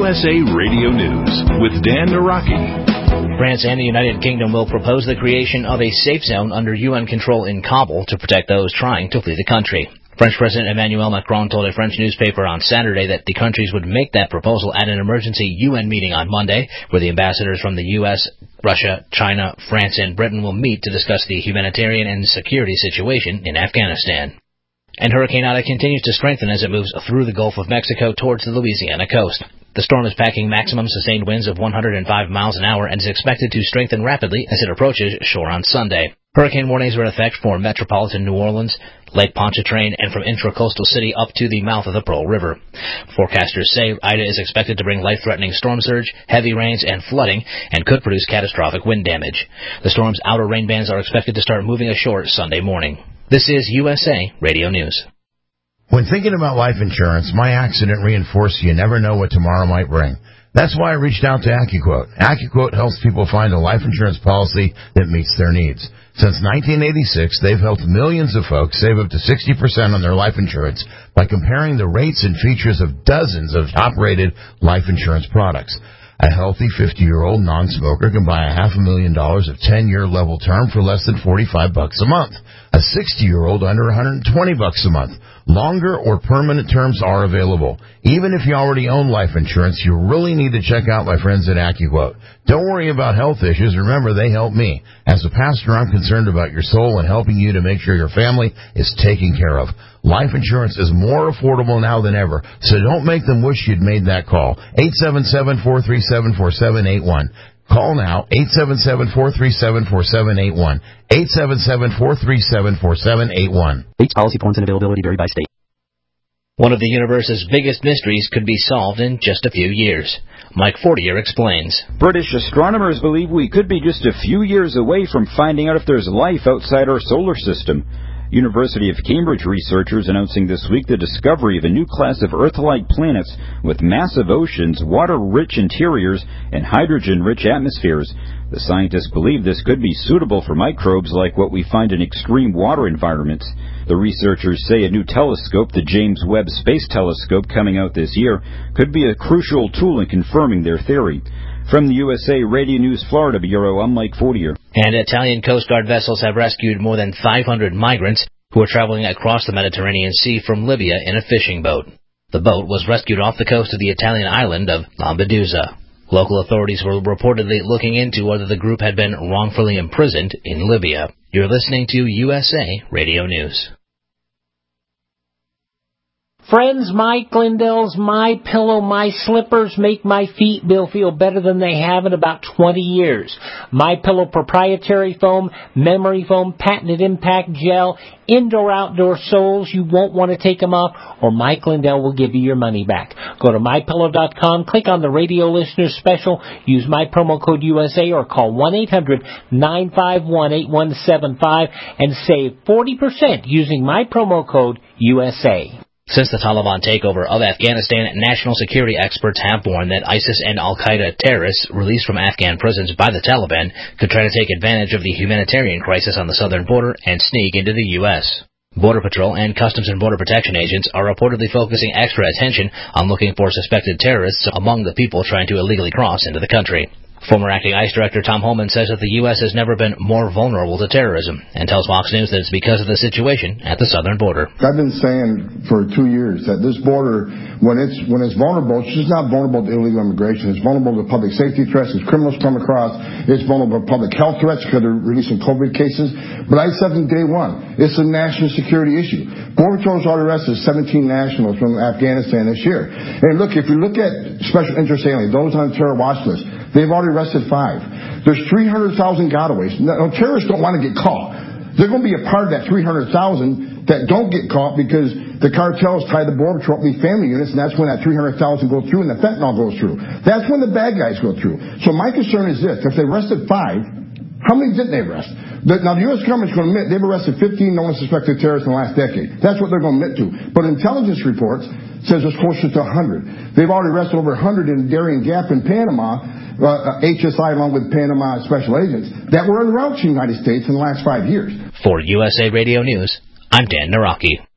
USA Radio News with Dan Naraki. France and the United Kingdom will propose the creation of a safe zone under UN control in Kabul to protect those trying to flee the country. French President Emmanuel Macron told a French newspaper on Saturday that the countries would make that proposal at an emergency UN meeting on Monday, where the ambassadors from the U.S., Russia, China, France, and Britain will meet to discuss the humanitarian and security situation in Afghanistan. And Hurricane Ida continues to strengthen as it moves through the Gulf of Mexico towards the Louisiana coast. The storm is packing maximum sustained winds of 105 miles an hour and is expected to strengthen rapidly as it approaches shore on Sunday. Hurricane warnings are in effect for metropolitan New Orleans, Lake Pontchartrain, and from intracoastal city up to the mouth of the Pearl River. Forecasters say Ida is expected to bring life-threatening storm surge, heavy rains, and flooding, and could produce catastrophic wind damage. The storm's outer rain bands are expected to start moving ashore Sunday morning. This is USA Radio News. When thinking about life insurance, my accident reinforced you never know what tomorrow might bring. That's why I reached out to AccuQuote. AccuQuote helps people find a life insurance policy that meets their needs. Since 1986, they've helped millions of folks save up to 60% on their life insurance by comparing the rates and features of dozens of top-rated life insurance products. A healthy 50-year-old non-smoker can buy $500,000 of 10-year level term for less than $45 a month. A 60-year-old under $120 a month. Longer or permanent terms are available. Even if you already own life insurance, you really need to check out my friends at AccuQuote. Don't worry about health issues. Remember, they help me. As a pastor, I'm concerned about your soul and helping you to make sure your family is taken care of. Life insurance is more affordable now than ever, so don't make them wish you'd made that call. 877-437-4781. Call now, 877-437-4781. 877-437-4781. Rates, policy forms, and availability vary by state. One of the universe's biggest mysteries could be solved in just a few years. Mike Fortier explains. British astronomers believe we could be just a few years away from finding out if there's life outside our solar system. University of Cambridge researchers announcing this week the discovery of a new class of Earth-like planets with massive oceans, water-rich interiors, and hydrogen-rich atmospheres. The scientists believe this could be suitable for microbes like what we find in extreme water environments. The researchers say a new telescope, the James Webb Space Telescope, coming out this year, could be a crucial tool in confirming their theory. From the USA Radio News Florida Bureau, I'm Mike Fortier. And Italian Coast Guard vessels have rescued more than 500 migrants who are traveling across the Mediterranean Sea from Libya in a fishing boat. The boat was rescued off the coast of the Italian island of Lampedusa. Local authorities were reportedly looking into whether the group had been wrongfully imprisoned in Libya. You're listening to USA Radio News. Friends, Mike Lindell's My Pillow, My Slippers make my feet feel better than they have in about 20 years. My Pillow proprietary foam, memory foam, patented impact gel, indoor-outdoor soles. You won't want to take them off, or Mike Lindell will give you your money back. Go to MyPillow.com, click on the radio listeners special, use my promo code USA, or call 1-800-951-8175 and save 40% using my promo code USA. Since the Taliban takeover of Afghanistan, national security experts have warned that ISIS and al-Qaeda terrorists released from Afghan prisons by the Taliban could try to take advantage of the humanitarian crisis on the southern border and sneak into the U.S. Border Patrol and Customs and Border Protection agents are reportedly focusing extra attention on looking for suspected terrorists among the people trying to illegally cross into the country. Former acting ICE Director Tom Homan says that the U.S. has never been more vulnerable to terrorism and tells Fox News that it's because of the situation at the southern border. I've been saying for 2 years that this border, when it's vulnerable, it's just not vulnerable to illegal immigration. It's vulnerable to public safety threats as criminals come across. It's vulnerable to public health threats because they're releasing COVID cases. But I said from day one, it's a national security issue. Border Patrol's already arrested 17 nationals from Afghanistan this year. And look, if you look at special interest aliens, those on the terror watch list, they've already arrested 5. There's 300,000 gotaways. Now, terrorists don't want to get caught. They're going to be a part of that 300,000 that don't get caught because the cartels tie the Border Patrol with family units, and that's when that 300,000 go through and the fentanyl goes through. That's when the bad guys go through. So my concern is this. If they arrested 5, how many didn't they arrest? Now, the U.S. government's going to admit they've arrested 15 known suspected terrorists in the last decade. That's what they're going to admit to. But intelligence reports says it's closer to 100. They've already arrested over 100 in Darien Gap in Panama, HSI along with Panama special agents, that were en route to the United States in the last 5 years. For USA Radio News, I'm Dan Naraki.